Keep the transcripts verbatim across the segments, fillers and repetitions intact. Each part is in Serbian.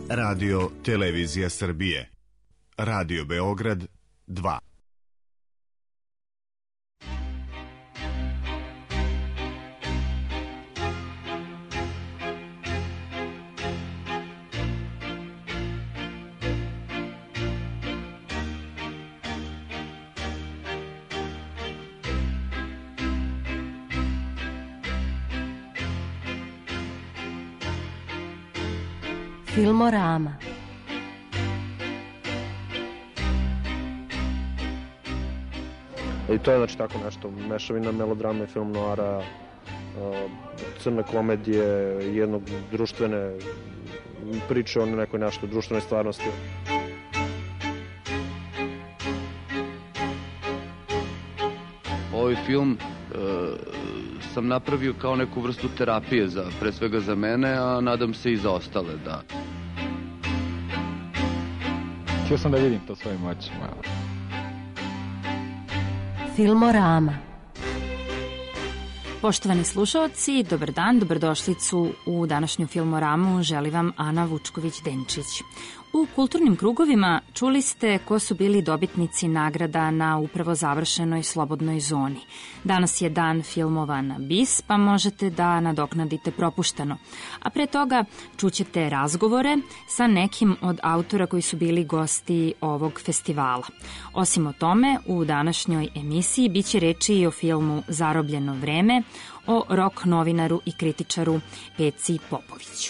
Radio Televizija Srbije. Radio Beograd dva. Filmorama. I to je znači tako nešto, mešavina melodrama i film noara, crne komedije, jednog društvene priče o nekoj nešto društvenoj stvarnosti. Ovaj film e, sam napravio kao neku vrstu terapije, za, pre svega za mene, a nadam se i za ostale, da. Htio sam da vidim to svojim očima. Filmorama. Poštovani slušaoci, dobar dan, dobrodošlicu u današnju Filmoramu, želi vam Ana Vučković-Denčić. U kulturnim krugovima čuli ste ko su bili dobitnici nagrada na upravo završenoj Slobodnoj zoni. Danas je dan filmova na bis, pa možete da nadoknadite propušteno. A pre toga čućete razgovore sa nekim od autora koji su bili gosti ovog festivala. Osim o tome, u današnjoj emisiji biće reči i o filmu Zarobljeno vreme, o rock novinaru i kritičaru Peci Popoviću.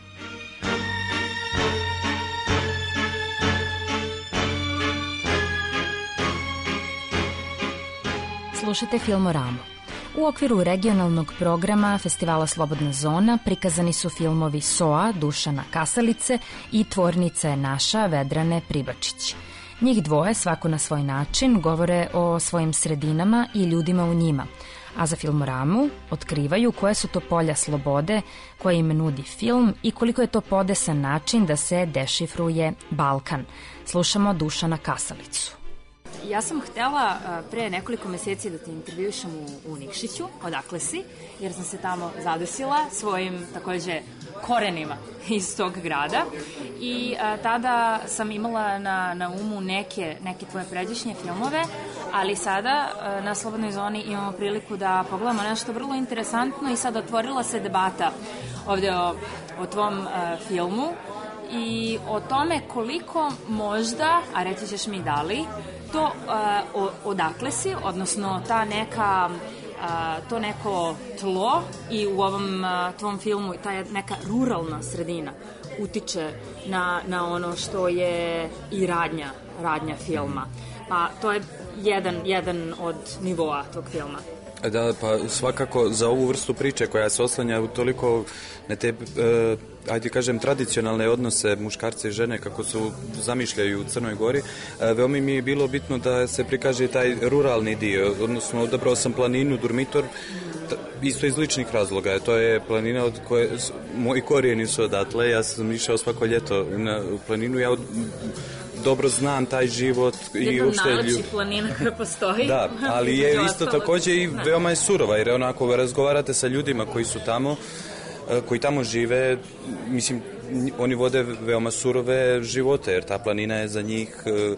Slušajte Filmoramu. U okviru regionalnog programa Festivala Slobodna zona prikazani su filmovi S O A Dušana Kasalice i Tvornica je naša Vedrane Pribačić. Njih dvoje, svako na svoj način, govore o svojim sredinama i ljudima u njima, a za Filmoramu otkrivaju koje su to polja slobode koje im nudi film i koliko je to podesan način da se dešifruje Balkan. Slušamo Dušana Kasalicu. Ja sam htela pre nekoliko meseci da te intervjušam u, u Nikšiću, odakle si, jer sam se tamo zadesila svojim takođe korenima iz tog grada i a, tada sam imala na, na umu neke, neke tvoje pređašnje filmove, ali sada a, na Slobodnoj zoni imamo priliku da pogledamo nešto vrlo interesantno i sad otvorila se debata ovde o, o tvom a, filmu i o tome koliko možda, a reći ćeš mi da li, to uh, odakle si, odnosno ta neka, uh, to neko tlo i u ovom uh, tvom filmu ta neka ruralna sredina utiče na, na ono što je i radnja, radnja filma. Pa to je jedan, jedan od nivoa tog filma. Da, pa svakako za ovu vrstu priče koja se oslanja u toliko na te, e, ajde kažem, tradicionalne odnose muškarca i žene kako su zamišljaju u Crnoj Gori, e, veoma mi je bilo bitno da se prikaže taj ruralni dio, odnosno odabrao sam planinu Durmitor, t, isto iz ličnih razloga, to je planina od koje, moji korijeni su odatle, ja sam išao svako ljeto na planinu, ja od, dobro znam taj život i uopšte jedna najlepših planina koja postoji. Da, ali je isto takođe i veoma je surova, jer onako razgovarate sa ljudima koji su tamo, koji tamo žive, mislim, oni vode veoma surove živote, jer ta planina je za njih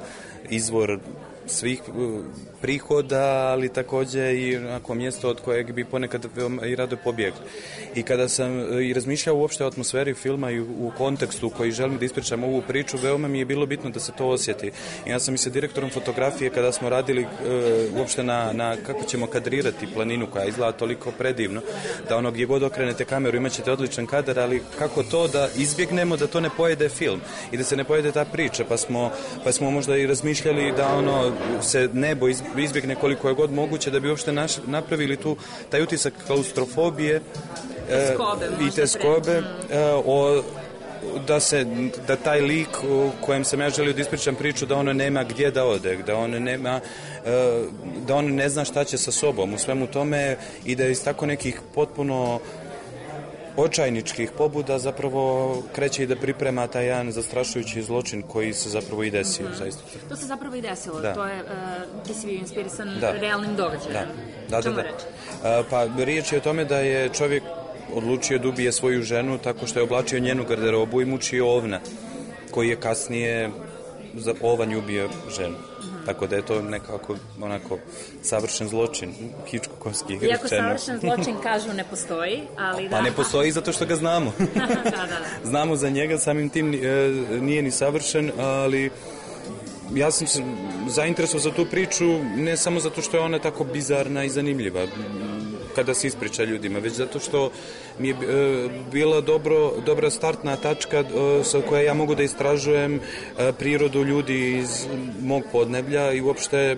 izvor svih prihoda, ali takođe i onako mjesto od kojeg bi ponekad veoma i rado pobjegli. I kada sam i razmišljao uopšte o atmosferi filma i u kontekstu u koji želim da ispričam ovu priču, veoma mi je bilo bitno da se to osjeti. I ja sam i sa direktorom fotografije kada smo radili e, uopšte na, na kako ćemo kadrirati planinu koja izgleda toliko predivno, da ono gdje god okrenete kameru imaćete odličan kadar, ali kako to da izbjegnemo da to ne pojede film i da se ne pojede ta priča, pa smo, pa smo možda i razmišljali da ono se nebo izbjegne koliko je god moguće da bi uopšte naš, napravili tu taj utisak klaustrofobije e, i teskobe e, o, da se da taj lik u kojem sam ja želio da ispričam priču da ono nema gdje da ode, da on nema e, da on ne zna šta će sa sobom u svemu tome i da iz tako nekih potpuno očajničkih pobuda zapravo kreće i da priprema taj jedan zastrašujući zločin koji se zapravo i desio. Mm. Zaista. To se zapravo i desilo. Da. To je, uh, ti si bio inspirisan da. realnim događajem. Da, da, da. da. Uh, pa riječ je o tome da je čovjek odlučio da ubije svoju ženu tako što je oblačio njenu garderobu i mučio ovna, koji je kasnije za ovanj ubio ženu. Tako da je to nekako onako savršen zločin, Hitchcockovski rečeno. Iako savršen zločin kažu ne postoji, ali da... Pa ne postoji zato što ga znamo. da, da, da. Znamo za njega, samim tim nije ni savršen, ali ja sam se zainteresovao za tu priču ne samo zato što je ona tako bizarna i zanimljiva kada se ispriča ljudima, već zato što mi je bila dobro, dobra startna tačka sa koja ja mogu da istražujem prirodu ljudi iz mog podneblja i uopšte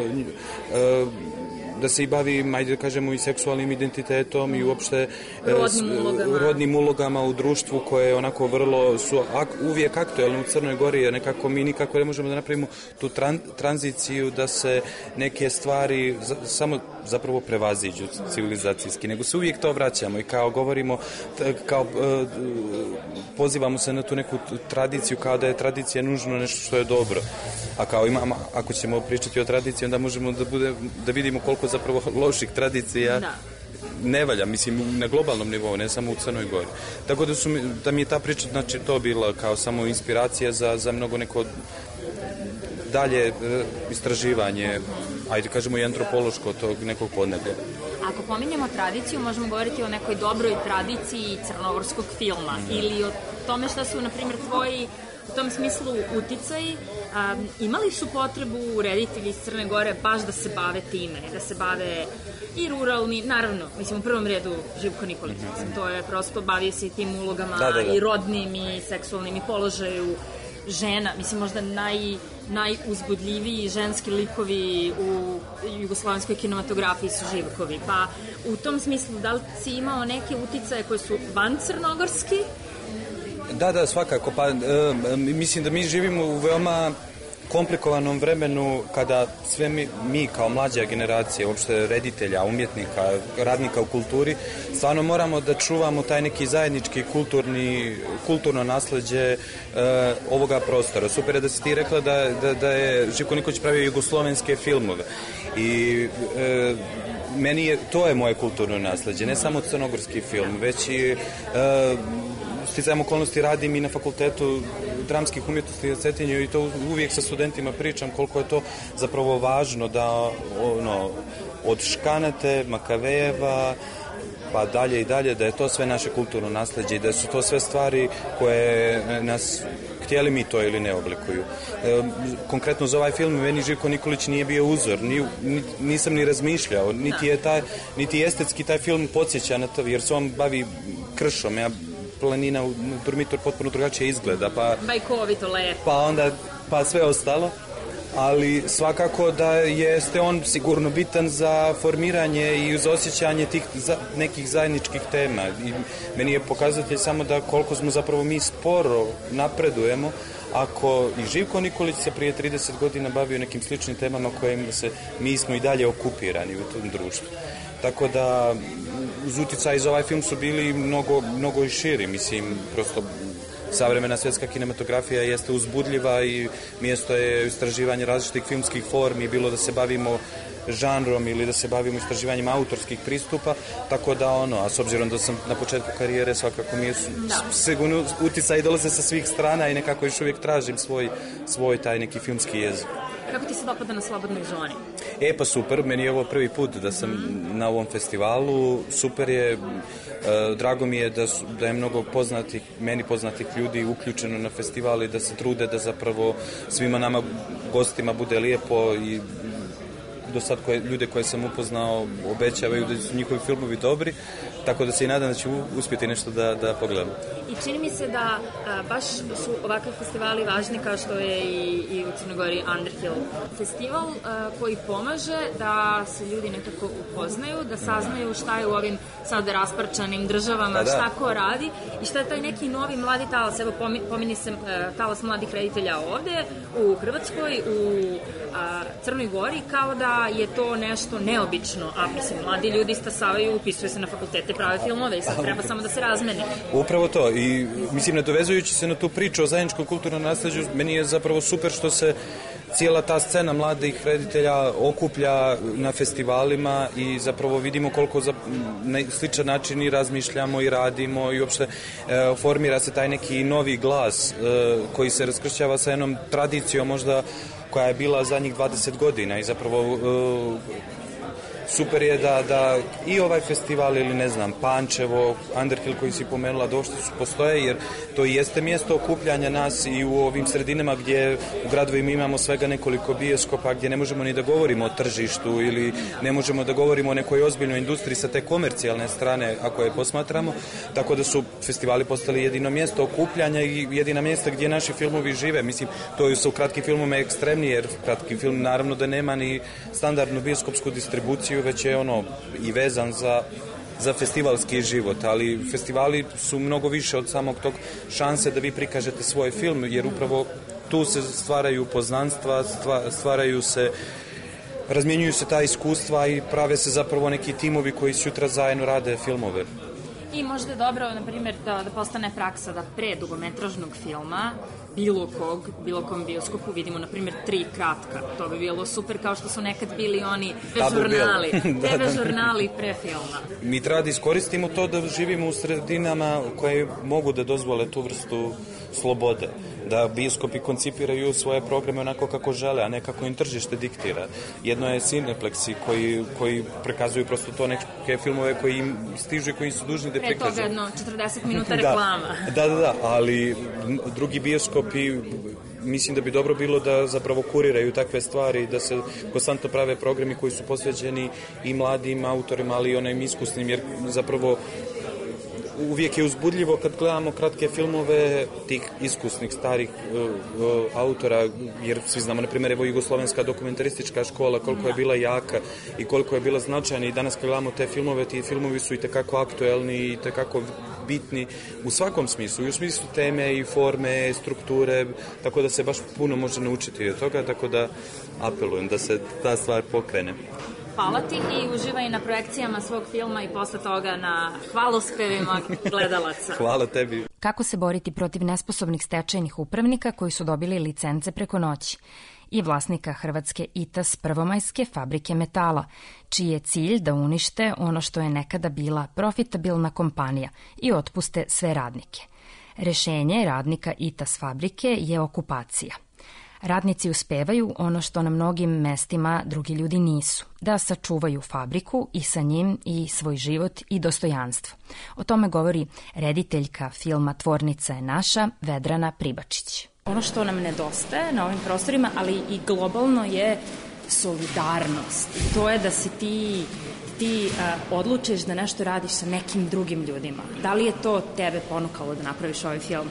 da se i bavim, ajde da kažemo, i seksualnim identitetom i uopšte rodnim ulogama, rodnim ulogama u društvu koje onako vrlo su ak, uvijek aktuelne u Crnoj Gori, jer nekako mi nikako ne možemo da napravimo tu tran, tranziciju da se neke stvari za, samo zapravo prevaziđu civilizacijski, nego se uvijek to vraćamo i kao govorimo, kao pozivamo se na tu neku tradiciju kao da je tradicija nužno nešto što je dobro. A kao imamo, ako ćemo pričati o tradiciji, onda možemo da, bude, da vidimo koliko zapravo loših tradicija da. ne valja, mislim, na globalnom nivou, ne samo u Crnoj Gori. Tako da, su, da mi je ta priča, znači, to bila kao samo inspiracija za, za mnogo neko dalje istraživanje, ajde kažemo i antropološko tog nekog podneblja. Ako pominjamo tradiciju, možemo govoriti o nekoj dobroj tradiciji crnogorskog filma mm. ili o tome šta su, na primjer, tvoji u tom smislu uticaji. Um, imali su potrebu reditelji iz Crne Gore baš da se bave time, da se bave i ruralni, naravno, mislim u prvom redu Živko Nikolić, mm-hmm. mislim, to je prosto bavio se i tim ulogama da, da, da. i rodnim i seksualnim i položaju žena, mislim možda naj, najuzbudljiviji ženski likovi u jugoslovenskoj kinematografiji su Živkovi, pa u tom smislu da li si imao neke uticaje koje su van crnogorski? Da, da, svakako. Pa, e, mislim da mi živimo u veoma komplikovanom vremenu kada sve mi, mi kao mlađa generacija, uopšte reditelja, umjetnika, radnika u kulturi, stvarno moramo da čuvamo taj neki zajednički kulturni, kulturno nasleđe e, ovoga prostora. Super je da si ti rekla da, da, da je Živko Nikolić pravio jugoslovenske filmove i e, meni je, to je moje kulturno nasleđe, ne samo crnogorski film, već i e, sticajem okolnosti radim i na fakultetu dramskih umjetnosti u Cetinju i to uvijek sa studentima pričam koliko je to zapravo važno da ono, od Škanete, Makavejeva pa dalje i dalje, da je to sve naše kulturno nasleđe i da su to sve stvari koje nas, htjeli mi to ili ne, oblikuju. E, konkretno za ovaj film meni Živko Nikolić nije bio uzor, ni, ni, nisam ni razmišljao, niti je, taj, niti estetski taj film podsjeća na to, jer se on bavi kršom, ja planina u Durmitor potpuno drugačije izgleda, pa bajkovito lepo. Pa onda pa sve ostalo, ali svakako da jeste on sigurno bitan za formiranje i uz osjećanje tih za, nekih zajedničkih tema. I meni je pokazatelj samo da koliko smo zapravo mi sporo napredujemo ako i Živko Nikolić se prije trideset godina bavio nekim sličnim temama kojim se mi smo i dalje okupirani u tom društvu. Tako da uz uticaj za ovaj film su bili mnogo, mnogo i širi, mislim, prosto savremena svjetska kinematografija jeste uzbudljiva i mjesto je istraživanje različitih filmskih formi, bilo da se bavimo žanrom ili da se bavimo istraživanjem autorskih pristupa, tako da ono, a s obzirom da sam na početku karijere, svakako mi je sigurno uticaj dolaze sa svih strana i nekako još uvijek tražim svoj, svoj taj neki filmski jezik. Kako ti se dopada na Slobodnoj zoni? E pa super, meni je ovo prvi put da sam mm. na ovom festivalu, super je, e, drago mi je da, su, da je mnogo poznatih, meni poznatih ljudi uključeno na festival i da se trude da zapravo svima nama gostima bude lijepo i do sad koje, ljude koje sam upoznao obećavaju da su njihovi filmovi dobri, tako da se i nadam da ću uspjeti nešto da, da pogledam. I čini mi se da a, baš su ovakvi festivali važni kao što je i, i u Crnoj Gori Underhill festival a, koji pomaže da se ljudi nekako upoznaju, da saznaju šta je u ovim sad rasparčanim državama, da, šta ko radi i šta je taj neki novi mladi talas. Evo pominje se a, talas mladih reditelja ovde u Hrvatskoj, u a, Crnoj Gori, kao da je to nešto neobično, a mislim, mladi ljudi stasavaju, upisuju se na fakultete, prave filmove i sad treba samo da se razmeni. Upravo to i mislim, nadovezujući se na tu priču o zajedničkom kulturnom nasleđu, meni je zapravo super što se cijela ta scena mladih reditelja okuplja na festivalima i zapravo vidimo koliko za na sličan način i razmišljamo i radimo i uopšte e, formira se taj neki novi glas e, koji se raskršćava sa jednom tradicijom možda koja je bila zadnjih dvadeset godina i zapravo e, super je da, da i ovaj festival ili ne znam, Pančevo, Underhill koji si pomenula, došto su postoje, jer to i jeste mjesto okupljanja nas i u ovim sredinama gdje u gradovima imamo svega nekoliko bioskopa gdje ne možemo ni da govorimo o tržištu ili ne možemo da govorimo o nekoj ozbiljnoj industriji sa te komercijalne strane ako je posmatramo, tako da su festivali postali jedino mjesto okupljanja i jedina mjesta gdje naši filmovi žive. Mislim, to su u kratkim filmima ekstremni, jer kratki film naravno da nema ni standardnu bioskopsku distribuciju, već je ono i vezan za, za festivalski život, ali festivali su mnogo više od samog tog šanse da vi prikažete svoj film, jer upravo tu se stvaraju poznanstva, stvaraju se, razmjenjuju se ta iskustva i prave se zapravo neki timovi koji sutra zajedno rade filmove. I možda je dobro, na primjer, da, da postane praksa da pre dugometražnog filma bilo kog, bilo kom bioskopu vidimo, na primjer, tri kratka. To bi bilo super, kao što su nekad bili oni žurnali, T V žurnali pre filma. Mi treba da iskoristimo to da živimo u sredinama koje mogu da dozvole tu vrstu slobode, da bioskopi koncipiraju svoje programe onako kako žele, a ne kako im tržište diktira. Jedno je Cineplex koji, koji prekazuju prosto to neke filmove koji im stižu i koji su dužni da prikažu. Pre toga jedno četrdeset minuta reklama. Da, da, da, ali drugi bioskopi mislim da bi dobro bilo da zapravo kuriraju takve stvari, da se konstantno prave programi koji su posveđeni i mladim autorima, ali i onim iskusnim, jer zapravo uvijek je uzbudljivo kad gledamo kratke filmove tih iskusnih starih uh, uh, autora, jer svi znamo, na primjer, evo jugoslovenska dokumentaristička škola, koliko je bila jaka i koliko je bila značajna, i danas kad gledamo te filmove, ti filmovi su i tekako aktuelni i tekako bitni u svakom smislu, i u smislu teme i forme, strukture, tako da se baš puno može naučiti od toga, tako da apelujem da se ta stvar pokrene. Hvala ti i uživaj na projekcijama svog filma i posle toga na hvalospevima gledalaca. Hvala tebi. Kako se boriti protiv nesposobnih stečajnih upravnika koji su dobili licence preko noći i vlasnika hrvatske I T A S prvomajske fabrike metala, čiji je cilj da unište ono što je nekada bila profitabilna kompanija i otpuste sve radnike. Rešenje radnika I T A S fabrike je okupacija. Radnici uspevaju ono što na mnogim mestima drugi ljudi nisu, da sačuvaju fabriku i sa njim i svoj život i dostojanstvo. O tome govori rediteljka filma Tvornica je naša, Vedrana Pribačić. Ono što nam nedostaje na ovim prostorima, ali i globalno, je solidarnost. I to je da si ti, ti uh, odlučiš da nešto radiš sa nekim drugim ljudima. Da li je to tebe ponukalo da napraviš ovaj film?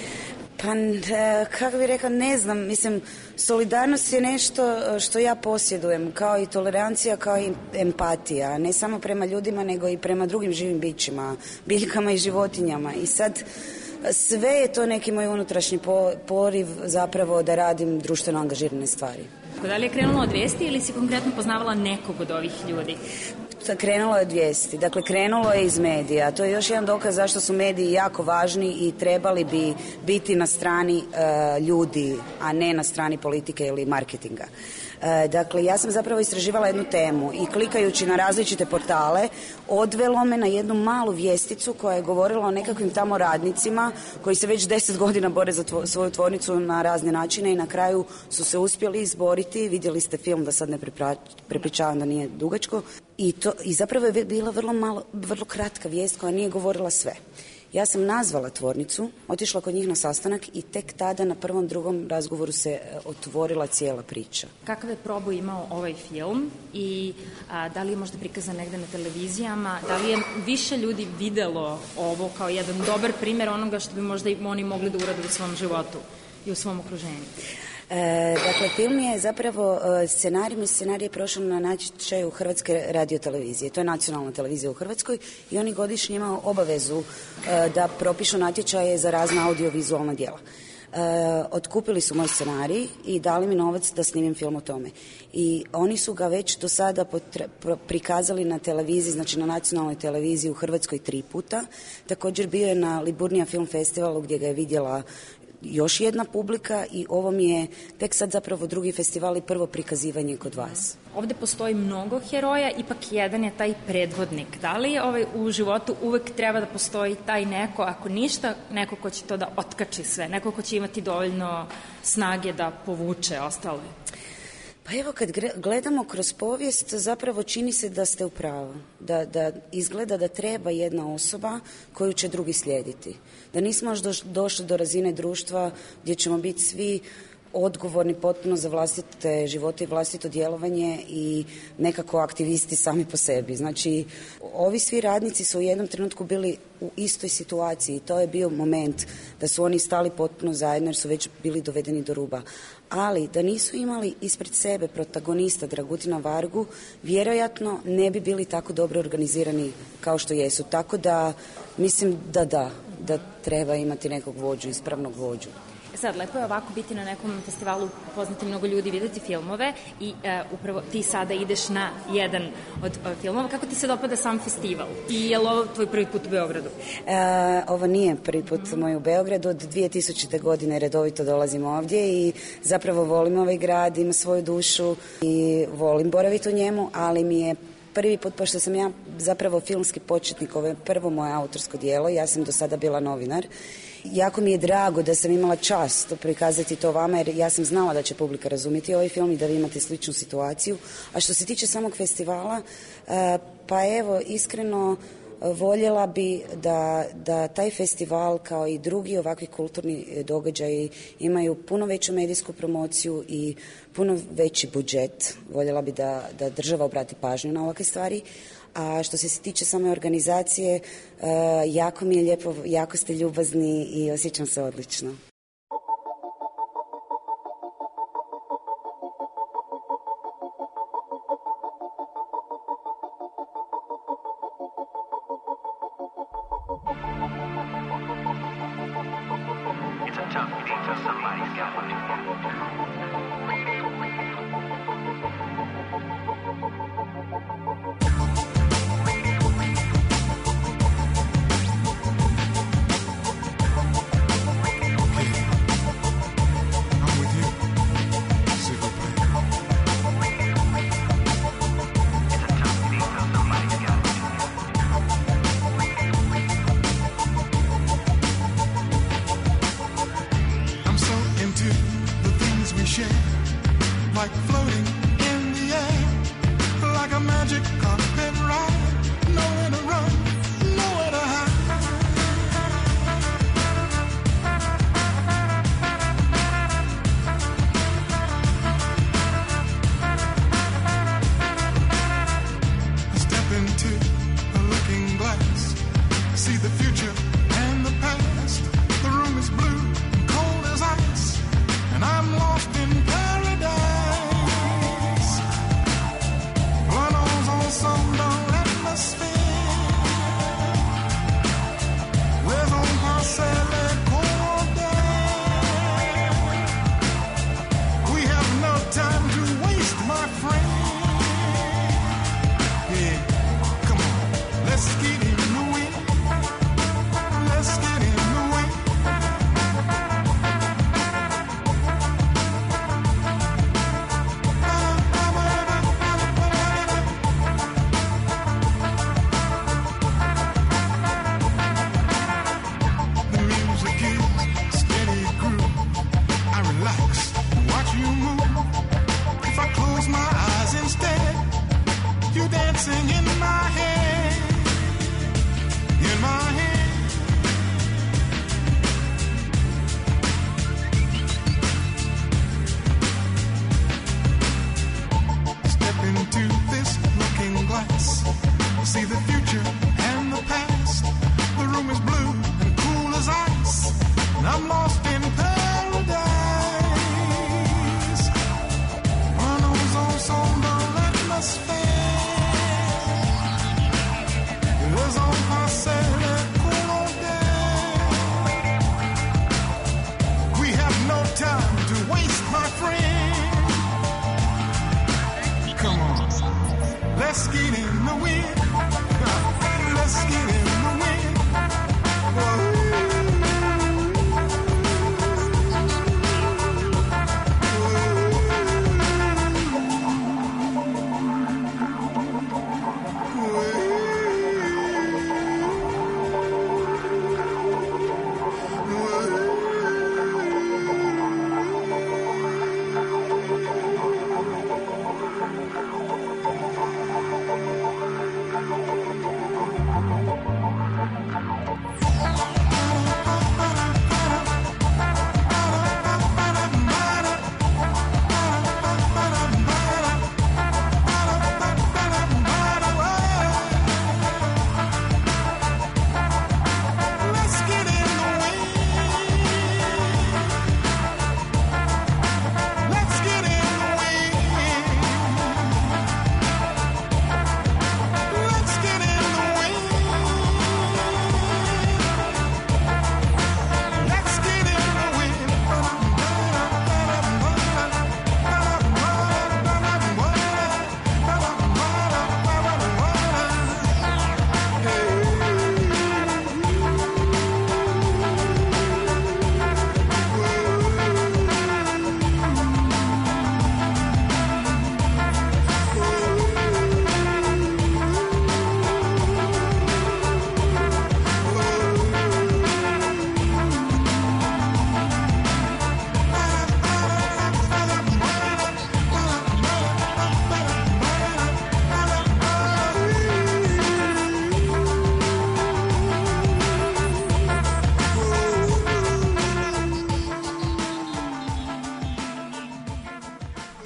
Pa, kako bih rekla, ne znam, mislim, solidarnost je nešto što ja posjedujem, kao i tolerancija, kao i empatija, ne samo prema ljudima, nego i prema drugim živim bićima, biljkama i životinjama. I sad, sve je to neki moj unutrašnji poriv zapravo da radim društveno angažirane stvari. Da li je krenulo od vijesti ili si konkretno poznavala nekog od ovih ljudi? Krenulo je od vijesti, dakle krenulo je iz medija. To je još jedan dokaz zašto su mediji jako važni i trebali bi biti na strani uh, ljudi, a ne na strani politike ili marketinga. Uh, dakle, ja sam zapravo istraživala jednu temu i klikajući na različite portale odvelo me na jednu malu vijesticu koja je govorila o nekakvim tamo radnicima koji se već deset godina bore za tvo, svoju tvornicu na razne načine i na kraju su se uspjeli izboriti. Vidjeli ste film, da sad ne prepričavam da nije dugačko. I, to, I zapravo je bila vrlo, malo, vrlo kratka vijest koja nije govorila sve. Ja sam nazvala tvornicu, otišla kod njih na sastanak i tek tada na prvom, drugom razgovoru se otvorila cijela priča. Kakav je proboj imao ovaj film i a, da li je možda prikazan negde na televizijama, da li je više ljudi videlo ovo kao jedan dobar primjer onoga što bi možda i oni mogli da urade u svom životu i u svom okruženju? E, dakle, film je zapravo scenarij, scenarij je prošao na natječaju Hrvatske radiotelevizije. To je nacionalna televizija u Hrvatskoj i oni godišnje imaju obavezu e, da propišu natječaje za razna audiovizualna djela. E, otkupili su moj scenarij i dali mi novac da snimim film o tome. I oni su ga već do sada potre, pro, prikazali na televiziji, znači na nacionalnoj televiziji u Hrvatskoj tri puta. Također bio je na Liburnija film festivalu gdje ga je vidjela još jedna publika i ovo mi je tek sad zapravo drugi festival i prvo prikazivanje kod vas. Ovde postoji mnogo heroja, ipak jedan je taj predvodnik. Da li ovaj, u životu uvek treba da postoji taj neko, ako ništa, neko ko će to da otkači sve, neko ko će imati dovoljno snage da povuče ostale? Pa evo, kad gledamo kroz povijest, zapravo čini se da ste u pravu. Da, da izgleda da treba jedna osoba koju će drugi slijediti. Da nismo još došli do razine društva gdje ćemo biti svi odgovorni potpuno za vlastite živote i vlastito djelovanje i nekako aktivisti sami po sebi. Znači, ovi svi radnici su u jednom trenutku bili u istoj situaciji i to je bio moment da su oni stali potpuno zajedno jer su već bili dovedeni do ruba. Ali da nisu imali ispred sebe protagonista Dragutina Vargu, vjerojatno ne bi bili tako dobro organizirani kao što jesu. Tako da mislim da da, da treba imati nekog vođu, ispravnog vođu. Sad, lepo je ovako biti na nekom festivalu, poznati mnogo ljudi, videti filmove i uh, upravo ti sada ideš na jedan od uh, filmova. Kako ti se dopada sam festival? I je li ovo tvoj prvi put u Beogradu? E, ovo nije prvi put mm-hmm. moj u Beogradu. Od dvije tisućite. godine redovito dolazim ovdje i zapravo volim ovaj grad, ima svoju dušu i volim boraviti u njemu, ali mi je prvi put, pošto sam ja zapravo filmski početnik, ovo je prvo moje autorsko djelo, ja sam do sada bila novinar. Jako mi je drago da sam imala čast prikazati to vama, jer ja sam znala da će publika razumjeti ovaj film i da vi imate sličnu situaciju. A što se tiče samog festivala, pa evo, iskreno voljela bi da, da taj festival kao i drugi ovakvi kulturni događaji imaju puno veću medijsku promociju i puno veći budžet. Voljela bi da, da država obrati pažnju na ovakve stvari. A što se tiče same organizacije, jako mi je lijepo, jako ste ljubazni i osjećam se odlično.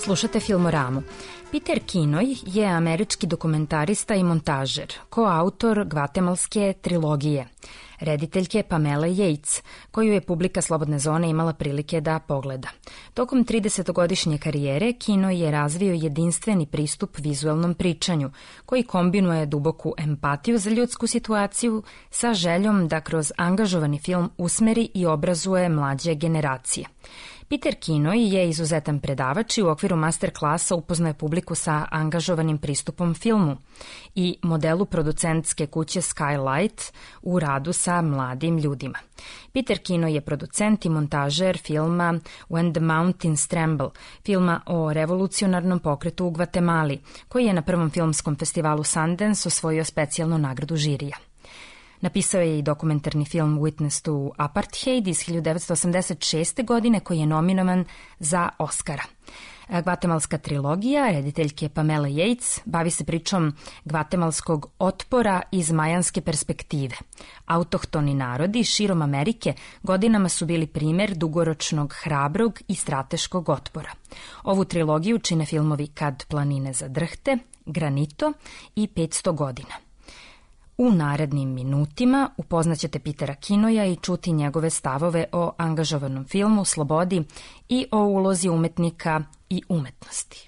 Slušate Filmoramu. Peter Kinoj je američki dokumentarista i montažer, koautor gvatemalske trilogije, rediteljke Pamele Yates, koju je publika Slobodne zone imala prilike da pogleda. Tokom tridesetogodišnje karijere Kinoj je razvio jedinstveni pristup vizuelnom pričanju, koji kombinuje duboku empatiju za ljudsku situaciju sa željom da kroz angažovani film usmeri i obrazuje mlađe generacije. Peter Kinoj je izuzetan predavač i u okviru master klasa upoznaje publiku sa angažovanim pristupom filmu i modelu producentske kuće Skylight u radu sa mladim ljudima. Peter Kinoj je producent i montažer filma When the Mountains Tremble, filma o revolucionarnom pokretu u Gvatemali, koji je na prvom filmskom festivalu Sundance osvojio specijalnu nagradu žirija. Napisao je i dokumentarni film Witness to Apartheid iz hiljadu devetsto osamdeset šeste. godine koji je nominovan za Oscara. Gvatemalska trilogija rediteljke Pamele Yates bavi se pričom gvatemalskog otpora iz majanske perspektive. Autohtoni narodi širom Amerike godinama su bili primer dugoročnog, hrabrog i strateškog otpora. Ovu trilogiju čine filmovi Kad planine zadrhte, Granito i petsto godina. U narednim minutima upoznaćete Petera Kinoja i čuti njegove stavove o angažovanom filmu, slobodi i o ulozi umetnika i umetnosti.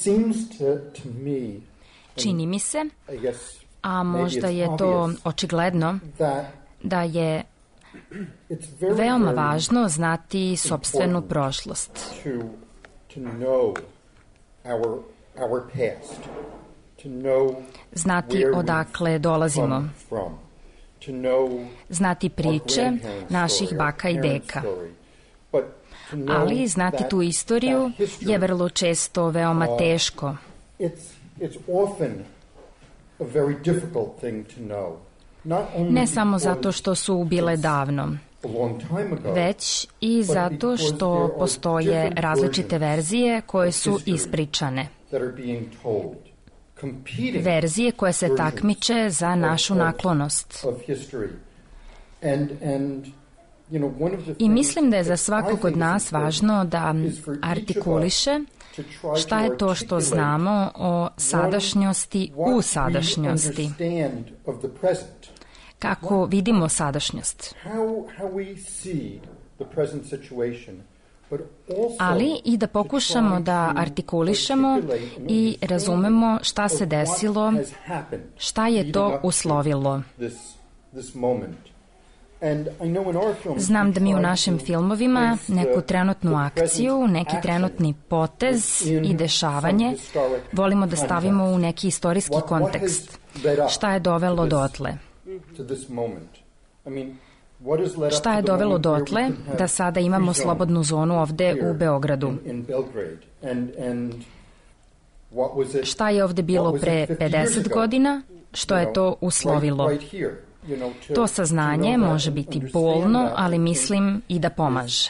Čini mi se, a možda je to očigledno, da je veoma važno znati sopstvenu prošlost. Znati odakle dolazimo, znati priče naših baka i deka. Ali znati tu istoriju je vrlo često veoma teško. Ne samo zato što su bile davno, već i zato što postoje različite verzije koje su ispričane. Verzije koje se takmiče za našu naklonost. I mislim da je za svakog od nas važno da artikuliše šta je to što znamo o sadašnjosti u sadašnjosti. Kako vidimo sadašnjost. Ali i da pokušamo da artikulišemo i razumemo šta se desilo, šta je to uslovilo. Znam da mi u našim filmovima neku trenutnu akciju, neki trenutni potez i dešavanje volimo da stavimo u neki istorijski kontekst. Šta je dovelo dotle? Šta je dovelo dotle da sada imamo slobodnu zonu ovde u Beogradu? Šta je ovde bilo pre pedeset godina? Što je to uslovilo? To saznanje može biti bolno, ali mislim i da pomaže.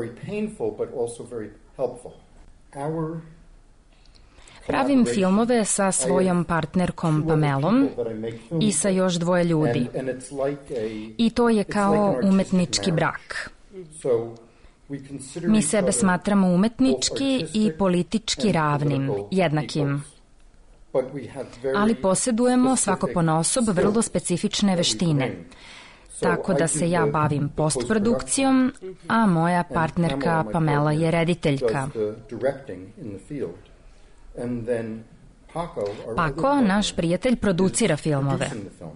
Pravim filmove sa svojom partnerkom Pamelom i sa još dvoje ljudi. I to je kao umetnički brak. Mi sebe smatramo umetnički i politički ravnim, jednakim. Ali posjedujemo svako ponaosob vrlo specifične veštine. Tako da se ja bavim postprodukcijom, a moja partnerka Pamela je rediteljka. Paco, naš prijatelj, producira filmove.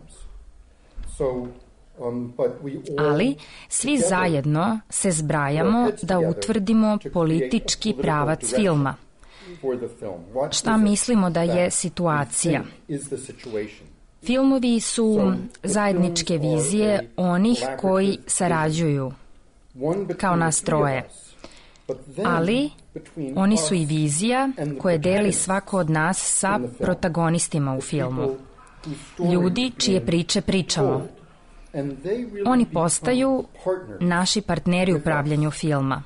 Ali svi zajedno se zbrajamo da utvrdimo politički pravac filma. Šta mislimo da je situacija? Filmovi su zajedničke vizije onih koji sarađuju, kao nas troje. Ali oni su i vizija koje deli svako od nas sa protagonistima u filmu. Ljudi čije priče pričamo. Oni postaju naši partneri u pravljenju filma.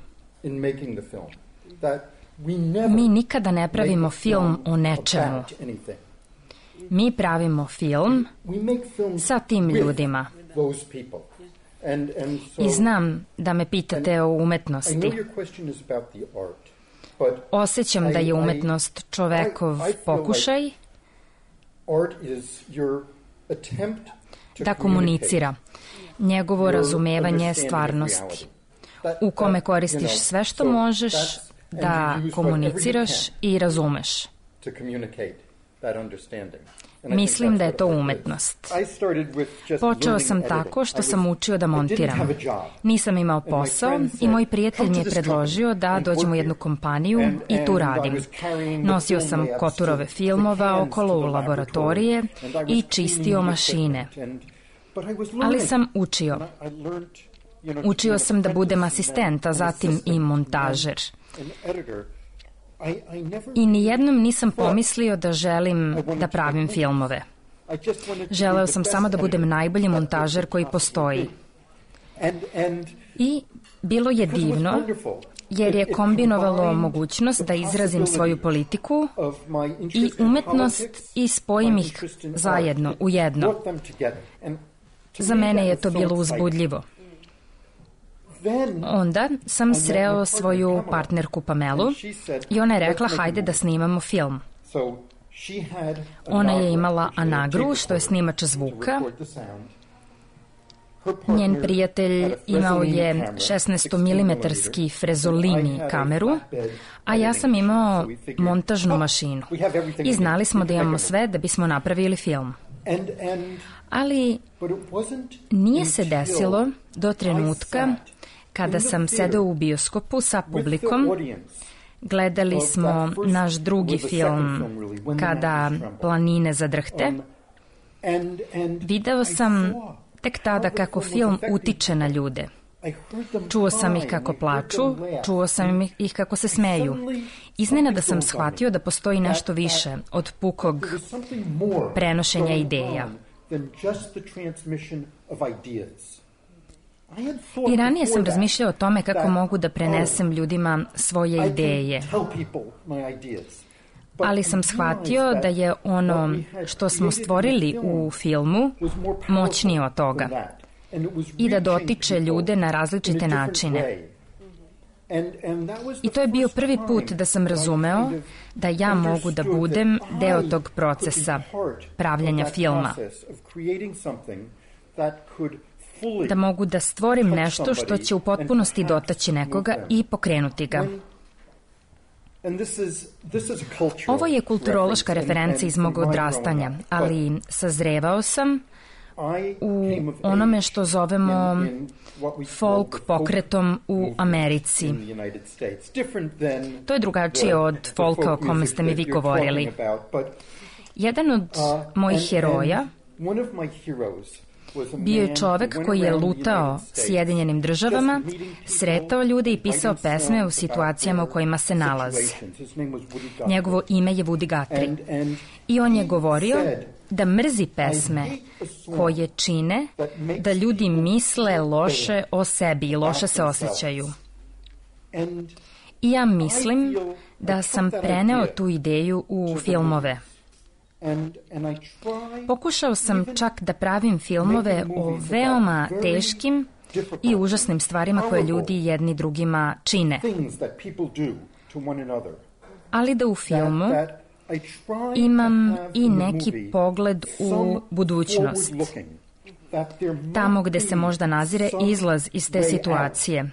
Mi nikada ne pravimo film o nečemu. Mi pravimo film sa tim ljudima. I znam da me pitate o umetnosti. Osjećam da je umetnost čovekov pokušaj da komunicira, njegovo razumevanje stvarnosti, u kome koristiš sve što možeš da komuniciraš i razumeš. Mislim da je to umetnost. Počeo sam tako što sam učio da montiram. Nisam imao posao i moj prijatelj mi je predložio da dođem u jednu kompaniju i tu radim. Nosio sam koturove filmova okolo u laboratorije i čistio mašine. Ali sam učio. Učio sam da budem asistent, a zatim i montažer. I nijednom nisam pomislio da želim da pravim filmove. Želeo sam samo da budem najbolji montažer koji postoji. I bilo je divno, jer je kombinovalo mogućnost da izrazim svoju politiku i umetnost i spojim ih zajedno, u jedno. Za mene je to bilo uzbudljivo. Onda sam sreo svoju partnerku Pamelu i ona je rekla hajde da snimamo film. Ona je imala Anagru, što je snimač zvuka. Njen prijatelj imao je šesnaestomilimetarski Frezolini kameru, a ja sam imao montažnu mašinu. I znali smo da imamo sve da bismo napravili film. Ali nije se desilo do trenutka kada sam sedeo u bioskopu sa publikom. Gledali smo naš drugi film Kada planine zadrhte. Video sam tek tada kako film utiče na ljude. Čuo sam ih kako plaču, čuo sam ih kako se smeju. Iznenada sam shvatio da postoji nešto više od pukog prenošenja ideja. I ranije sam razmišljao o tome kako mogu da prenesem ljudima svoje ideje. Ali sam shvatio da je ono što smo stvorili u filmu moćnije od toga i da dotiče ljude na različite načine. I to je bio prvi put da sam razumeo da ja mogu da budem deo tog procesa pravljanja filma. Da mogu da stvorim nešto što će u potpunosti dotaći nekoga i pokrenuti ga. Ovo je kulturološka referenca iz mog odrastanja, ali sazrevao sam u onome što zovemo folk pokretom u Americi. To je drugačije od folka o kome ste mi vi govorili. Jedan od mojih heroja bio je čovek koji je lutao Sjedinjenim državama, sretao ljude i pisao pesme u situacijama u kojima se nalazi. Njegovo ime je Woody Guthrie. I on je govorio da mrzi pesme koje čine da ljudi misle loše o sebi i loše se osjećaju. I ja mislim da sam preneo tu ideju u filmove. Pokušao sam čak da pravim filmove o veoma teškim i užasnim stvarima koje ljudi jedni drugima čine. Ali da u filmu imam i neki pogled u budućnost. Tamo gde se možda nazire izlaz iz te situacije.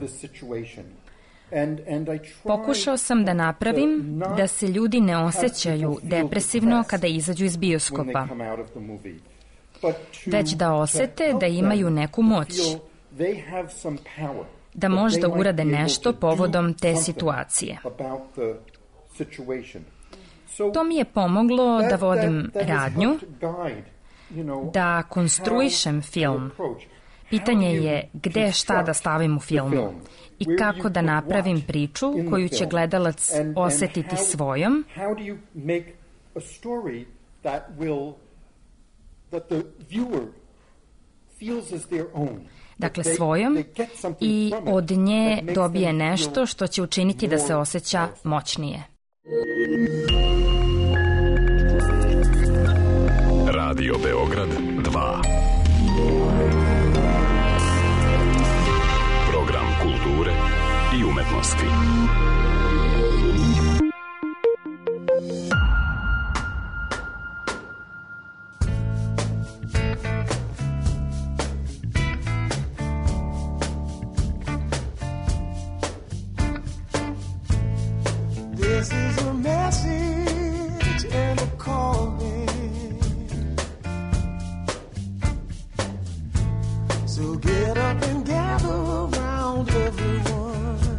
Pokušao sam da napravim da se ljudi ne osjećaju depresivno kada izađu iz bioskopa, već da osete da imaju neku moć, da možda urade nešto povodom te situacije. To mi je pomoglo da vodim radnju, da konstruišem film. Pitanje je gde šta da stavim u filmu i kako da napravim priču koju će gledalac osetiti svojom, dakle svojom, i od nje dobije nešto što će učiniti da se osjeća moćnije. Radio Beograd dva. Program kulture i umetnosti. This is a message and a calling. So get up and gather around everyone.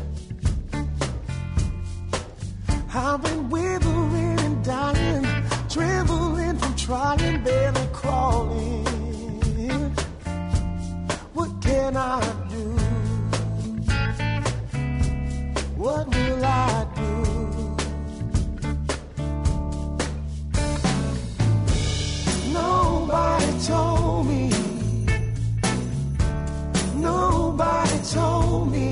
I've been withering and dying, trembling from trying, barely crawling. What can I do? What will I do? Nobody told me. Nobody told me.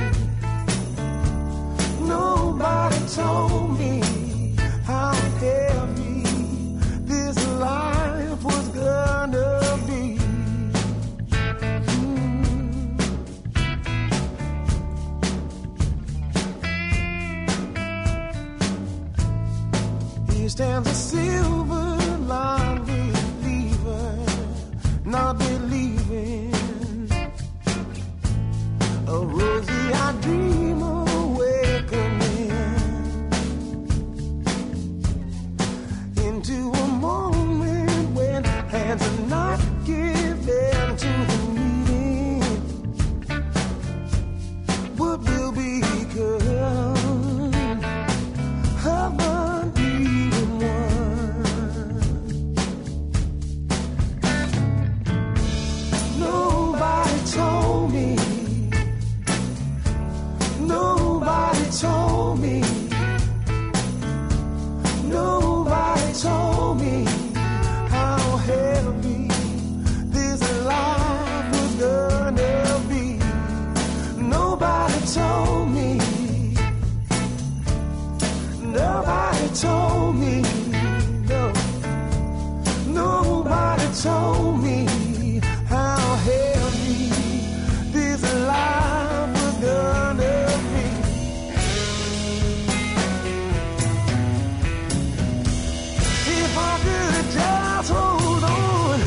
Nobody told me how heavy this life was gonna be. Mm. Here stands a silver line believer, not believing. A rosy-eyed dream awakening into a moment when hands are not given to the needy. What will become of the needing one? Nobody told me. Nobody told me. Nobody told me how heavy this life was gonna be. Nobody told me. Nobody told me. No. Nobody told me how heavy this life was gonna be. If I could just hold on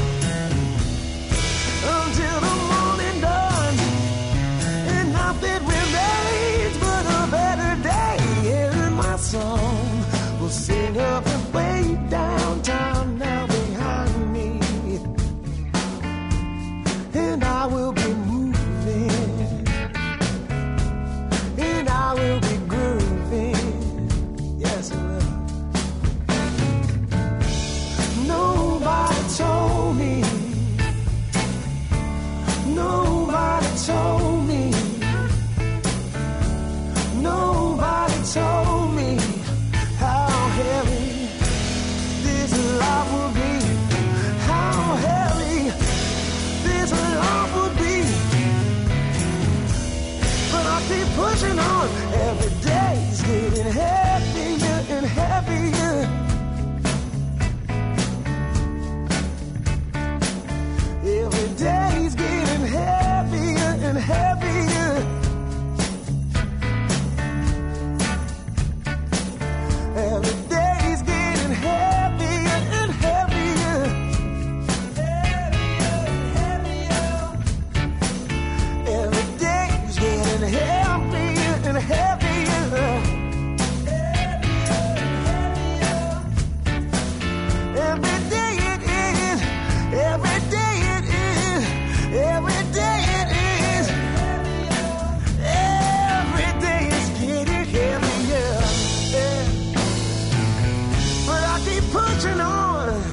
until the morning dawn, and nothing remains but a better day. And my song will sing up and way downtown now behind me, and I will be moving, and I will be grooving. Yes, I will. Nobody told me. Nobody told me. Nobody told me how heavy this life would be. How heavy this life would be. But I keep pushing on. Every day's getting heavier and heavier. Every day's getting heavier and heavier. Every day's getting heavier and heavier. Every day's getting heavier and heavier. Every day it is. Every day it is. Every day it is. Every day is getting heavier. Yeah. But I keep pushing on.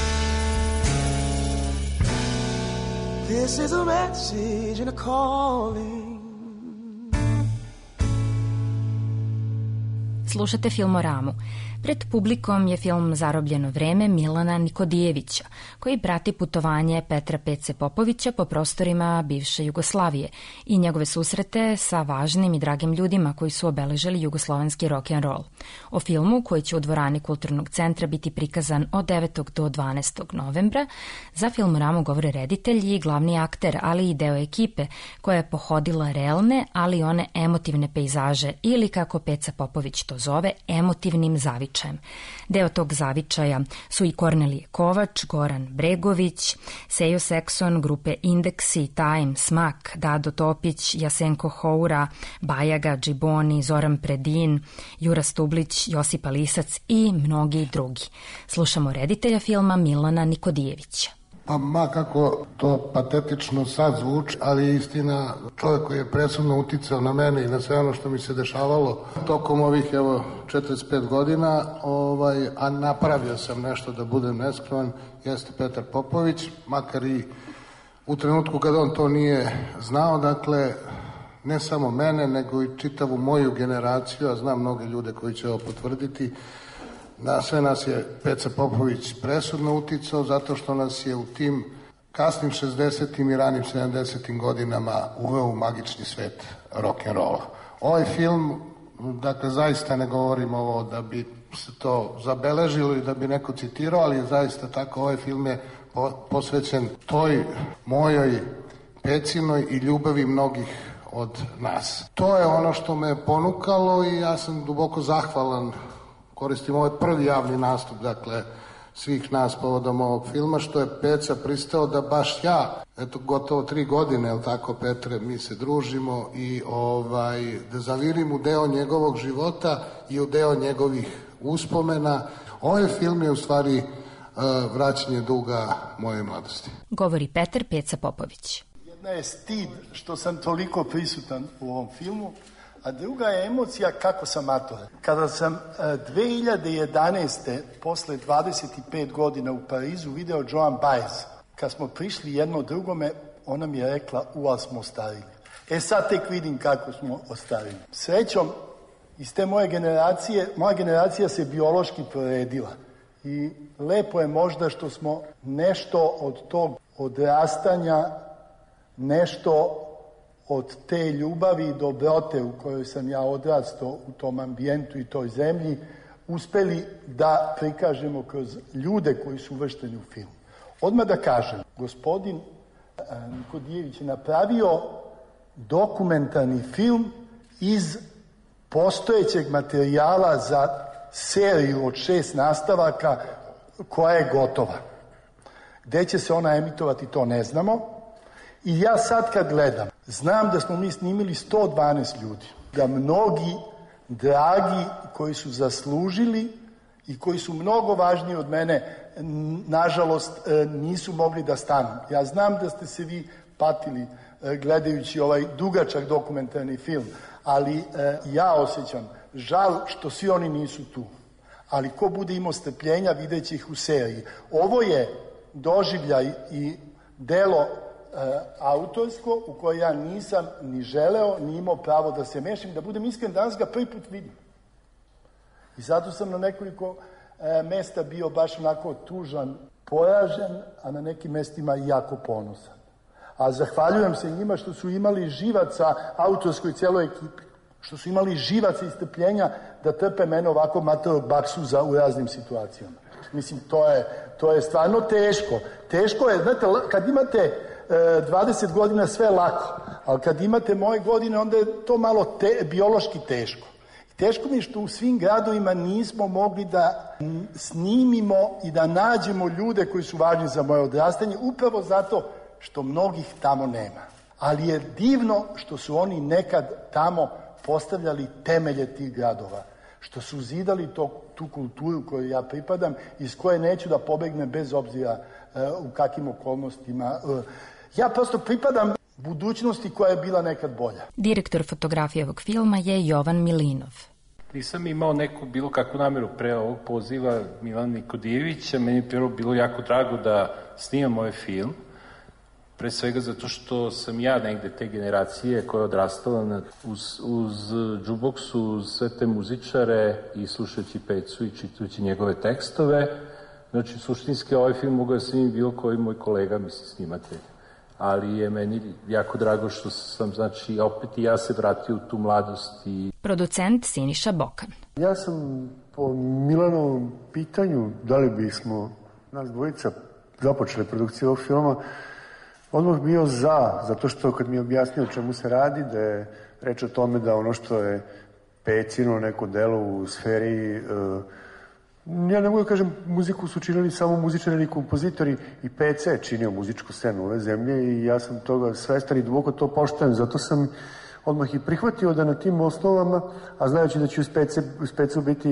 This is a message and a calling. Slušate Filmoramu. Pred publikom je film Zarobljeno vreme Milana Nikodijevića, koji prati putovanje Petra Pece Popovića po prostorima bivše Jugoslavije i njegove susrete sa važnim i dragim ljudima koji su obeležili jugoslovenski rock and roll. O filmu, koji će u dvorani Kulturnog centra biti prikazan od devetog do dvanaestog novembra, za Filmoramu govore reditelj i glavni akter, ali i deo ekipe koja je pohodila realne, ali i one emotivne pejzaže ili, kako Peca Popović to zove, emotivnim zavičajem. Deo tog zavičaja su i Kornelije Kovač, Goran Bregović, Sejo Sekson, grupe Indeksi, Time, Smak, Dado Topić, Jasenko Houra, Bajaga, Džiboni, Zoran Predin, Jura Stublić, Josipa Lisac i mnogi drugi. Slušamo reditelja filma Milana Nikodijevića. Pa ma kako to patetično sad zvuči, ali je istina čovjek koji je presudno uticao na mene i na sve ono što mi se dešavalo tokom ovih evo četrdeset pet godina, ovaj, a napravio sam nešto da budem neskroman, jeste Petar Popović, makar i u trenutku kada on to nije znao, dakle ne samo mene nego i čitavu moju generaciju, a znam mnoge ljude koji će ovo potvrditi. Na sve nas je Peca Popović presudno uticao zato što nas je u tim kasnim šezdesetim i ranim sedamdesetim godinama uveo u magični svet rock'n'rolla. Ovaj film, dakle, zaista ne govorim ovo da bi se to zabeležilo i da bi neko citirao, ali je zaista tako, ovaj film je posvećen toj mojoj Pecinoj i ljubavi mnogih od nas. To je ono što me ponukalo i ja sam duboko zahvalan, koristim ovaj prvi javni nastup, dakle, svih nas povodom ovog filma, što je Peca pristao da baš ja, eto, gotovo tri godine, jel tako, Petre, mi se družimo i ovaj, da zavirim u deo njegovog života i u deo njegovih uspomena. Ovaj film je u stvari uh, vraćanje duga moje mladosti. Govori Petar Peca Popović. Jedna je stid što sam toliko prisutan u ovom filmu, a druga je emocija kako sam mator. Kada sam dve hiljade jedanaeste posle dvadeset pet godina u Parizu video Joan Baez, kad smo prišli jedno drugome, ona mi je rekla, u, ali smo ostarili. E sad tek vidim kako smo ostarili. Srećom, iz te moje generacije, moja generacija se biološki proredila. I lepo je možda što smo nešto od tog odrastanja, nešto od te ljubavi i dobrote u kojoj sam ja odrastao u tom ambijentu i toj zemlji, uspeli da prikažemo kroz ljude koji su uvršteni u film. Odmah da kažem, gospodin Nikodijević je napravio dokumentarni film iz postojećeg materijala za seriju od šest nastavaka koja je gotova. Gde će se ona emitovati, to ne znamo. I ja sad kad gledam, znam da smo mi snimili sto dvanaest ljudi, da mnogi dragi koji su zaslužili i koji su mnogo važniji od mene, nažalost, nisu mogli da stanu. Ja znam da ste se vi patili gledajući ovaj dugačak dokumentarni film, ali ja osjećam žal što svi oni nisu tu. Ali ko bude imao strpljenja, vidjet će ih u seriji. Ovo je doživljaj i delo E, autorsko u koje ja nisam ni želeo, ni imao pravo da se mešam. Da budem iskren, danas ga prvi put vidim. I zato sam na nekoliko e, mesta bio baš onako tužan, poražen, a na nekim mestima i jako ponosan. A zahvaljujem se njima što su imali živaca, autorskoj cijeloj ekipi, što su imali živaca i strpljenja da trpe mene ovako matorog baksuza u raznim situacijama. Mislim, to je, to je stvarno teško. Teško je, znate, kad imate dvadeset godina sve lako, ali kad imate moje godine, onda je to malo te, biološki teško. Teško mi je što u svim gradovima nismo mogli da snimimo i da nađemo ljude koji su važni za moje odrastanje, upravo zato što mnogih tamo nema. Ali je divno što su oni nekad tamo postavljali temelje tih gradova, što su zidali to, tu kulturu koju ja pripadam, iz koje neću da pobegnem bez obzira uh, u kakvim okolnostima. Uh, ja prosto pripadam budućnosti koja je bila nekad bolja. Direktor fotografije ovog filma je Jovan Milinov. Nisam imao neku bilo kakvu namjeru pre ovog poziva Milana Nikodijevića. Meni je prvo bilo jako drago da snimam ovaj film. Pre svega zato što sam ja negde te generacije koja je odrastala na, uz, uz džuboksu, uz sve te muzičare i slušajući Pecu i čitajući njegove tekstove. Znači, suštinski ovaj film mogao da snimim bilo koji moj kolega, mislim, snimatelj. Ali je meni jako drago što sam, znači, opet i ja se vratio u tu mladost. I... Producent Siniša Bokan. Ja sam po Milanovom pitanju da li bismo nas dvojica započeli produkciju ovog filma, odmah bio za, zato što kad mi je objasnio čemu se radi, da je reč o tome da ono što je Pecino neko delo u sferi, uh, ja ne mogu da kažem, muziku su činili samo muzičari ili kompozitori, i Peca je činio muzičku scenu ove zemlje i ja sam toga svestan i duboko to poštujem, zato sam odmah i prihvatio da na tim osnovama, a znajući da će uz Pecu biti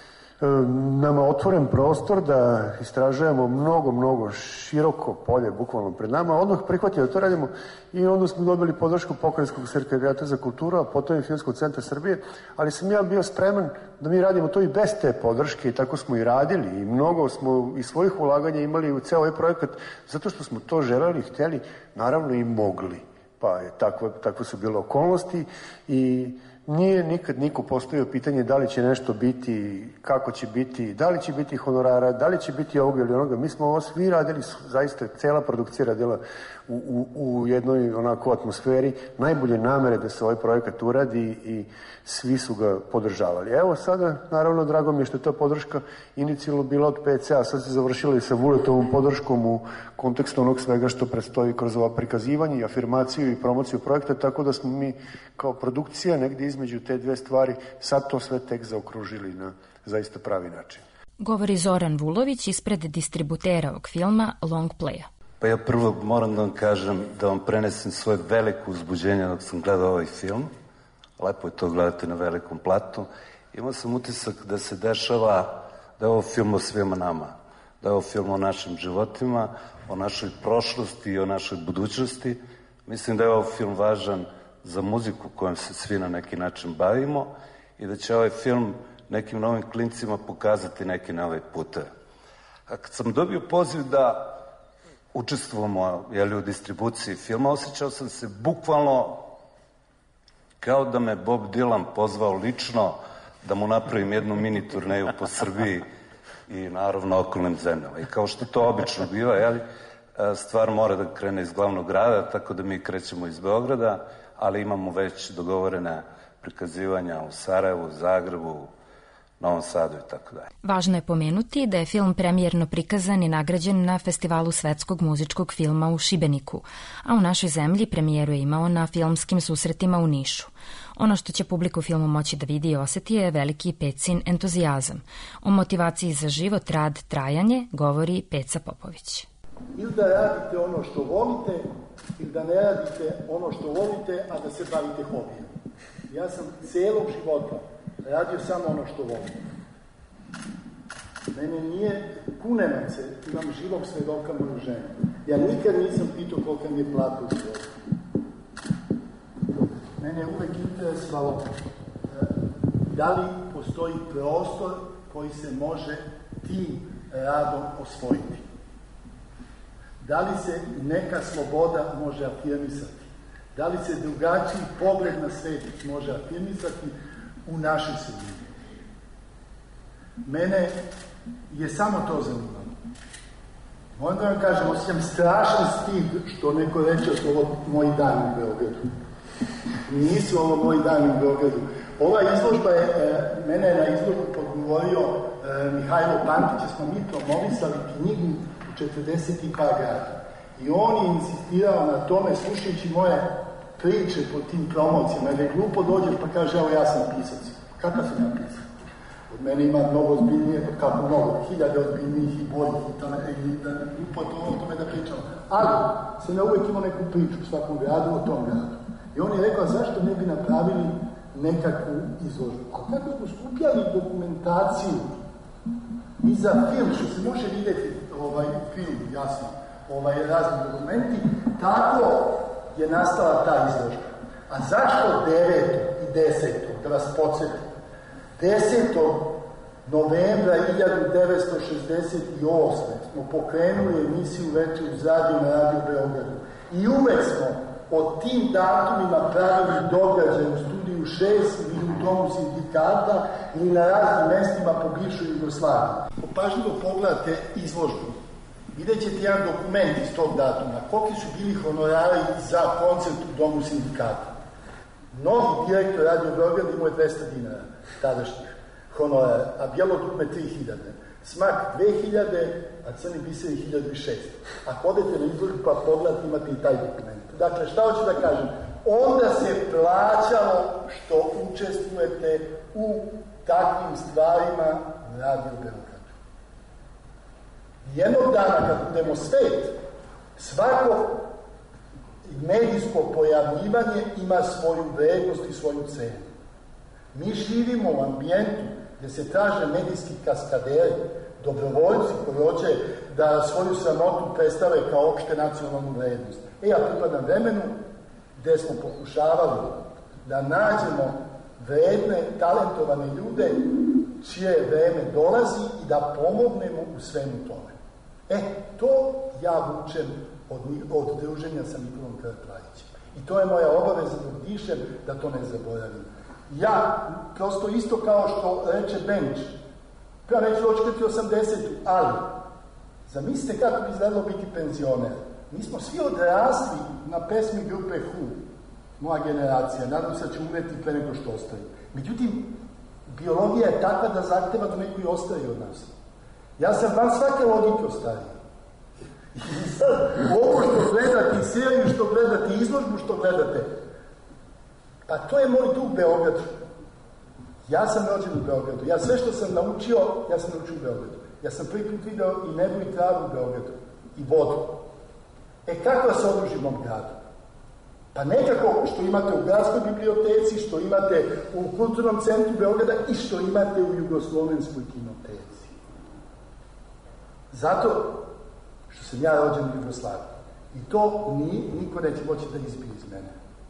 nama otvoren prostor da istražujemo mnogo, mnogo široko polje, bukvalno pred nama, odmah prihvatio da to radimo i onda smo dobili podršku Pokrajinskog sekretarijata za kulturu, a potom i Filmskog centra Srbije, ali sam ja bio spreman da mi radimo to i bez te podrške i tako smo i radili i mnogo smo i svojih ulaganja imali u ceo ovaj projekat zato što smo to želeli, htjeli, naravno i mogli. Pa je takve, takve su bile okolnosti i nije nikad niko postavio pitanje da li će nešto biti, kako će biti, da li će biti honorara, da li će biti ovoga ili onoga. Mi smo ovo svi radili, zaista cela produkcija radila u, u, u jednoj onako atmosferi najbolje namere da se ovaj projekat uradi i svi su ga podržavali. Evo sada, naravno, drago mi je što je ta podrška inicijalno bila od P C A, sad se završila i sa Vuletovom podrškom u kontekstu onog svega što predstoji kroz ova prikazivanje i afirmaciju i promociju projekta, tako da smo mi kao produkcija negdje između te dve stvari sad to sve tek zaokružili na zaista pravi način. Govori Zoran Vulović ispred distributera ovog filma Long Playa. Pa ja prvo moram da vam kažem, da vam prenesem svoje veliko uzbuđenje dok sam gledao ovaj film. Lepo je to gledati na velikom platu. Imao sam utisak da se dešava, da je ovo film o svima nama, da je ovo film o našim životima, o našoj prošlosti i o našoj budućnosti. Mislim da je ovo film važan za muziku kojom se svi na neki način bavimo i da će ovaj film nekim novim klincima pokazati neke nove puteve. A kad sam dobio poziv da učestvujemo jeli, u distribuciji filma, osjećao sam se bukvalno kao da me Bob Dylan pozvao lično da mu napravim jednu mini turneju po Srbiji i naravno okolnim zemljama. I kao što to obično biva, jeli, stvar mora da krene iz glavnog grada, tako da mi krećemo iz Beograda, ali imamo već dogovorene prikazivanja u Sarajevu, Zagrebu, Novom Sadu i tako dalje. Važno je pomenuti da je film premijerno prikazan i nagrađen na Festivalu svetskog muzičkog filma u Šibeniku, a u našoj zemlji premijeru je imao na filmskim susretima u Nišu. Ono što će publiku filmu moći da vidi i osjeti je veliki Pecin entuzijazam. O motivaciji za život, rad, trajanje govori Peca Popović. Ili da radite ono što volite, ili da ne radite ono što volite, a da se bavite hobijom. Ja sam celog života radio samo ono što volim. Mene nije, kunem se, imam živog svedoka moju ženu. Ja nikad nisam pitao kolika mi je plata u životu. Mene je uvek interesovalo da li postoji prostor koji se može tim radom osvojiti. Da li se neka sloboda može afirmisati? Da li se drugačiji pogled na svet može afirmisati u našoj sredini? Mene je samo to zanimalo. Moram da vam kažem, osjećam strašan stid što neko reče da su ovo moji dani u Beogradu. Nisu ovo moji dani u Beogradu. Ova izložba je, e, mene je na izložbu podgovorio e, Mihajlo Pantić, smo mi promovisali knjigu u četrdeset dva grada. I on je insistirao na tome, slušajući moje priče po tim promocijama, jer je glupo dođeš pa kaže, evo ja sam pisac. Kakav sam ja pisac? Od mene ima mnogo ozbiljnije, kako mnogo, hiljade ozbiljnijih i boljih i tome, i da je glupo to, o tome da pričamo. Ali se ne uvijek ima neku priču u svakom gradu, o tom gradu. I on je rekao, zašto ne bi napravili nekakvu izložbu? A kako smo skupljali dokumentaciju i za film, što se može vidjeti ovaj, film, jasno, ovaj, razni dokumenti, tako je nastala ta izložba. A zašto devetog i desetog da vas podsjetim? desetog novembra hiljadu devetsto šezdeset osme smo pokrenuli emisiju Večer uz radio na Radio Beogradu. I uvek smo o tim datumima pravili događaj u studiju šest ili u domu sindikata ili na raznim mestima po bivšoj Jugoslaviji. Pažljivo pogledate izložbu. Vidjet ćete jedan dokument iz tog datuma. Koliki su bili honorari za koncert u domu sindikata. Novi direktor Radio Beograd imao je dvesta dinara tadašnjih honorara, a bijelo dugme tri hiljade. Smak dve hiljade, a crni biseri hiljadu šest. Ako odete na izložbu pa pogledate, imate i taj dokument. Dakle, šta hoću da kažem? Onda se plaćalo što učestvujete u takvim stvarima u Radio Beogradu. Jednog dana, kad budemo svet, svako medijsko pojavljivanje ima svoju vrednost i svoju cenu. Mi živimo u ambijentu gdje se traže medijski kaskaderi, dobrovoljci koji hoće da svoju sramotu predstave kao opšte nacionalnu vrednost. E, ja pripadam vremenu gdje smo pokušavali da nađemo vredne, talentovane ljude čije vreme dolazi i da pomognemo u svemu tome. E, to ja vučem od, od druženja sa Nikolom Kraljićem. I to je moja obaveza dok dišem da to ne zaboravim. Ja, prosto isto kao što reče Benč, ja neću dočekati osamdesetu, ali zamislite kako bi izgledalo biti penzioner. Mi smo svi odrasli na pesmi grupe Who, moja generacija, nadam se da će umreti pre nego što ostaje. Međutim, biologija je takva da zahteva da neko i ostaje od nas. Ja sam van svake logike ostavio. I sad, ovo što gledate, seriju što gledate, izložbu što gledate, pa to je moj dug Beogradu. Ja sam rođen u Beogradu. Ja sve što sam naučio, ja sam naučio u Beogradu. Ja sam prvi put video i nebo i travu u Beogradu. I vodu. E kako da se odružim ovom gradu? Pa nekako što imate u gradskoj biblioteci, što imate u kulturnom centru Beograda i što imate u jugoslovenskoj kinoteci. Zato što sam ja rođen u Jugoslaviji. I to ni, niko neće moći da izbije iz mene.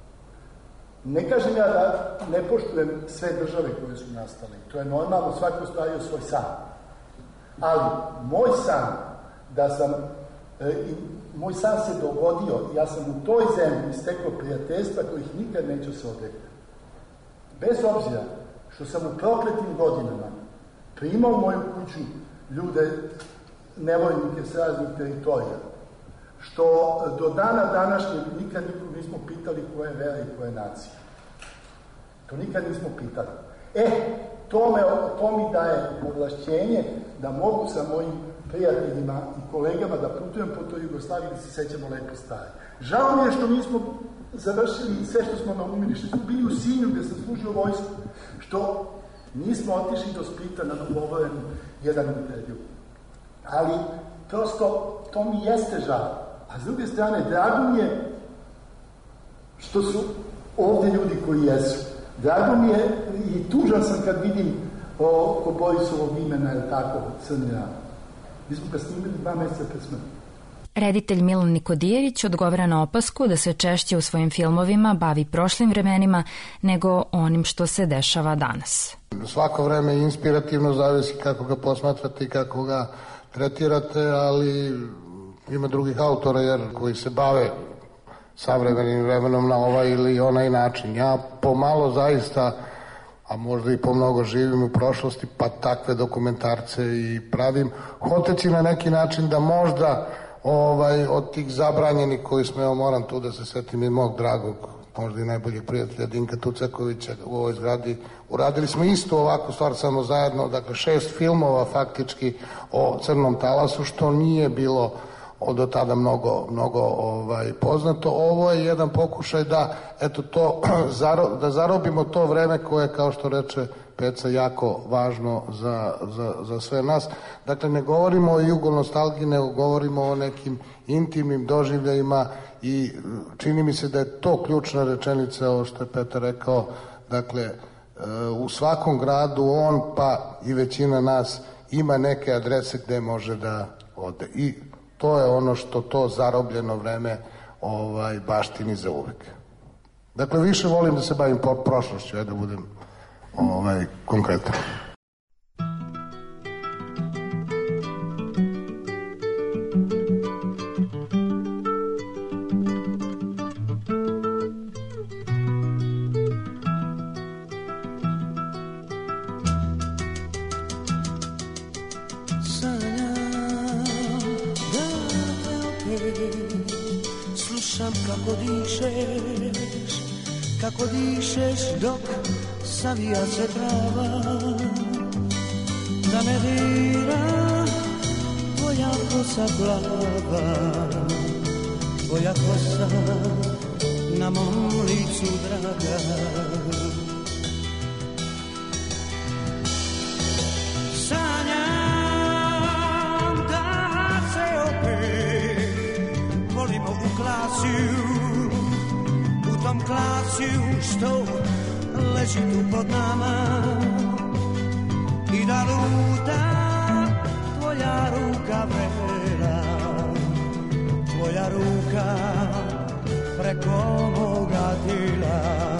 Ne kažem ja da ne poštujem sve države koje su nastale. To je normalno, svako ostvario svoj san. Ali moj san, da sam, e, moj san se dogodio, ja sam u toj zemlji stekao prijateljstva kojih nikad neću se odrekati. Bez obzira što sam u prokletim godinama primao u moju kuću ljude, nevojnike s raznih teritorija, što do dana današnjeg nikad nikog nismo pitali koje je vera i koje je nacija. To nikad nismo pitali. E, to, me, to mi daje ovlašćenje da mogu sa mojim prijateljima i kolegama da putujem po toj Jugoslaviji da se sećamo lepo stvari. Žao mi je što nismo završili sve što smo naumili, što smo bili u Sinju gdje sam služio vojsku, što nismo otišli do Splita na dogovorenu jedan intervju. Ali prosto to mi jeste žao. A s druge strane, drago mi je što su ovdje ljudi koji jesu. Drago mi je i tužan sam kad vidim oko Borisovog imena, je tako, Crni ram. Mi smo ga snimili dva mjeseca pred smrti. Reditelj Milan Nikodijević odgovara na opasku da se češće u svojim filmovima bavi prošlim vremenima nego onim što se dešava danas. Svako vreme je inspirativno, zavisi kako ga posmatrate i kako ga tretirate, ali ima drugih autora jer koji se bave savremenim vremenom na ovaj ili onaj način. Ja pomalo zaista, a možda i pomnogo živim u prošlosti, pa takve dokumentarce i pravim, hoteći na neki način da možda ovaj, od tih zabranjenih koji smo, evo moram tu da se setim i mog dragog, možda i najboljeg prijatelja Dinka Tucakovića u ovoj zgradi, uradili smo istu ovakvu stvar samo zajedno, dakle šest filmova faktički o Crnom talasu, što nije bilo do tada mnogo, mnogo ovaj, poznato. Ovo je jedan pokušaj da, eto to, zaro, da zarobimo to vreme koje, kao što reče Peca, jako važno za, za, za sve nas. Dakle, ne govorimo o jugonostalgiji, nego govorimo o nekim intimnim doživljajima i čini mi se da je to ključna rečenica, ovo što je Petar rekao, dakle, u svakom gradu on, pa i većina nas, ima neke adrese gde može da ode. I to je ono što to zarobljeno vreme ovaj, baštini za uvek. Dakle, više volim da se bavim po prošlošću, ja da budem ovaj, konkretan. kako dišeš, kako dišeš dok savija se trava, da me dira tvoja kosa plava, tvoja kosa na mom licu draga. Sanjam da se opet volimo u klasiju, u tom klasiju što leži tu pod nama, i da luta tvoja ruka vrela, tvoja ruka preko moga tijela.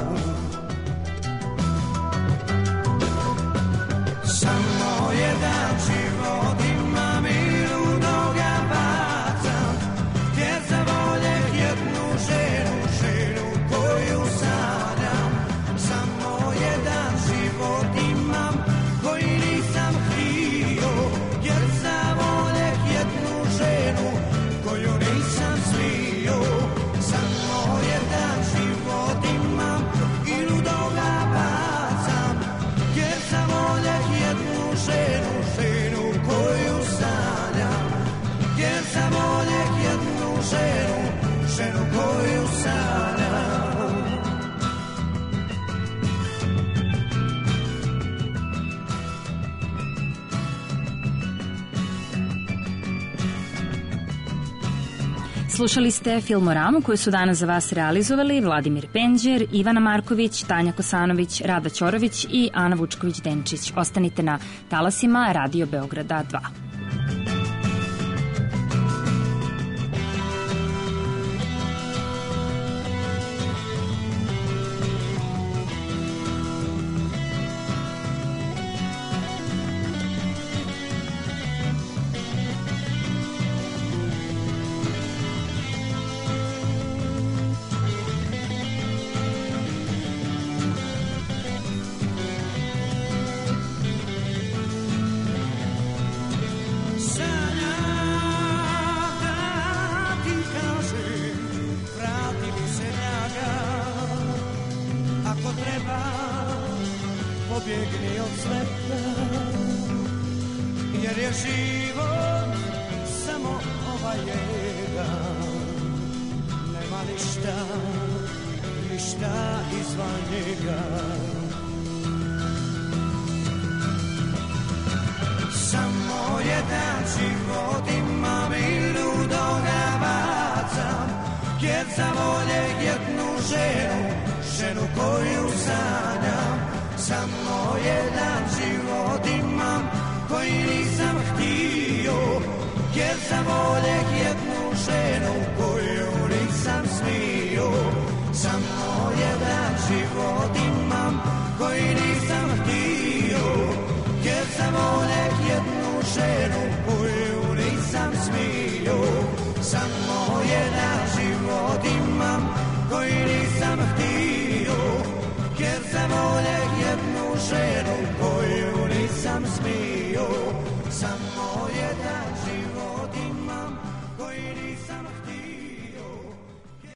Samo jedan život imam i ludoga bacam, jer za voljeh jednu ženu, ženu koju sanjam. Samo jedan život imam koji nisam htio, jer za voljeh jednu ženu koju nisam smio. Samo jedan život imam i ludoga bacam, jer za voljeh jednu ženu, ženu koju sanjam. Jer za voljeh jednu ženu, ženu koju sanjam. Slušali ste Filmoramu koju su danas za vas realizovali Vladimir Penđer, Ivana Marković, Tanja Kosanović, Rada Ćorović i Ana Vučković-Denčić. Ostanite na talasima Radio Beograda dva. Pobjegni od sveta, jer je život samo ovaj jedan. Nema ništa, ništa izvan njega. Samo jedan život imam i ludoga bacam, jer za volje jednu ženu, ženu koju sam